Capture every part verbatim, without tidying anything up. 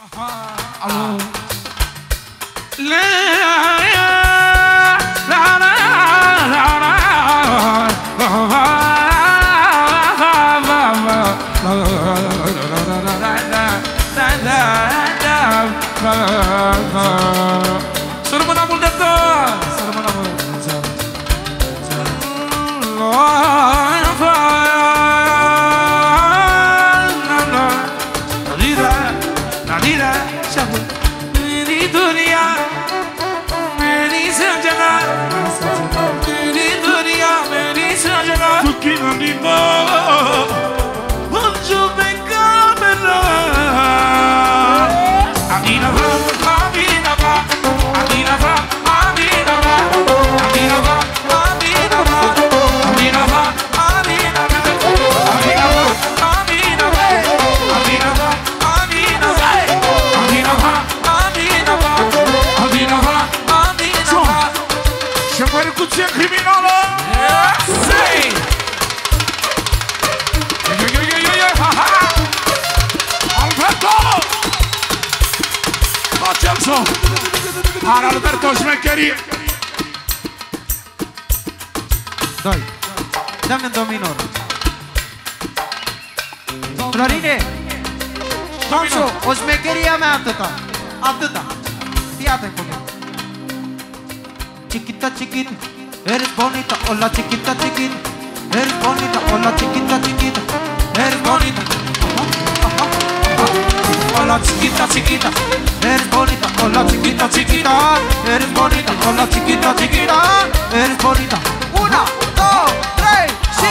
Alo. Să rămână mult de tot! Să rămână mult! Ara Alberto șmecherie. Doi. Dă-mi în do minor. Florine, Tomsu, o șmecherie a mea atâta. Atâta. Fii atent cu mine. Chiquita, chiquita, eres bonita. Hola, chiquita, chiquita, eres bonita. Hola, chiquita, chiquita, eres bonita. Hola chiquita, chiquita, eres bonita. Hola chiquita, chiquita, eres bonita. Hola chiquita, chiquita, eres bonita. Una, dos, tres, sí.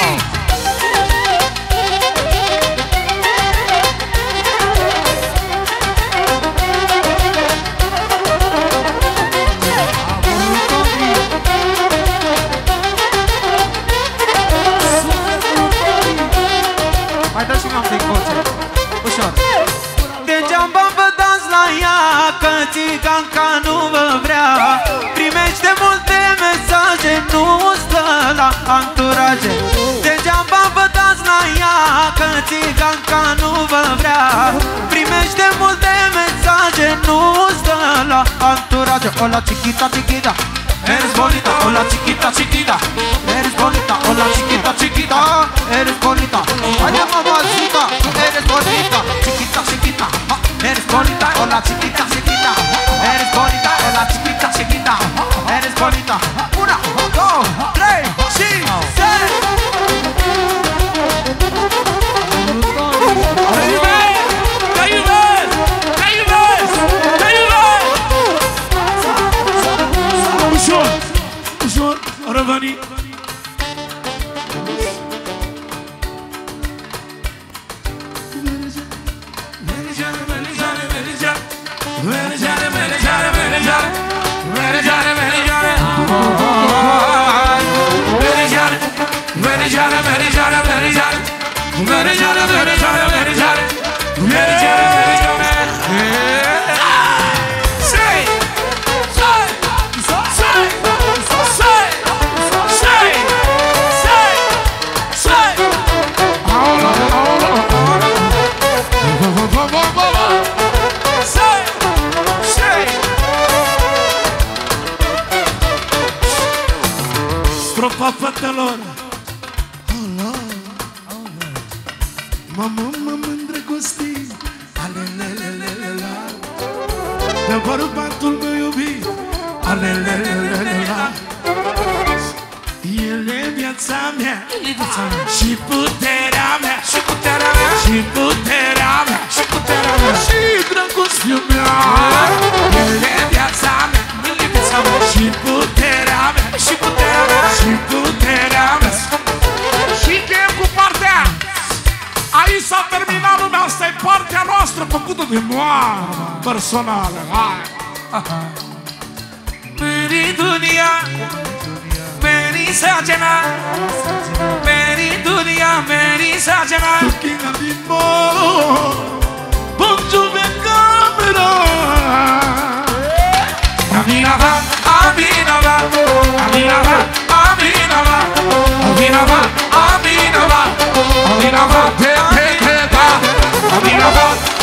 Mai dă și mă-mi din voce. Ușor. Degeaba vă dați la ea, că țiganca nu vă vrea. Primește multe mesaje, nu stă la anturaje. Degeaba vă dați la ea, că țiganca nu vă vrea. Primește multe mesaje, nu stă la anturaje. Hola chiquita, chiquita, eres bonita. Hola chiquita, chiquita, eres bonita. Hola chiquita, chiquita, eres bonita. Ay, mamacita, eres bonita. Chiquita, chiquita, eres bonita. Hola chiquita, chiquita, eres bonita. Hola chiquita, chiquita, eres bonita. Una, dos, tres, cinco, seis. Ușor, ușor, răvăni. Strofa fătelor. Mamă, mă-mă îndrăgosti. Alelelelelelea. De bărbatul meu iubit. Alelelelelelea. El e viața mea și puterea mea, și puterea mea, și puterea mea, și puterea mea, și dragostea mea. El e viața mea, el e viața mea, și puterea mea, și puterea mea, și puterea mea. Și chem cu partea. Aici s-a terminat lumea, asta e partea noastră făcută de moară personală. Hai! Meri dunia, meri sajana, meri dunia, meri sajana. Tu china din mor, bonjour camera. Aminava, aminava, aminava, aminava, aminava, aminava, aminava, aminava, aminava.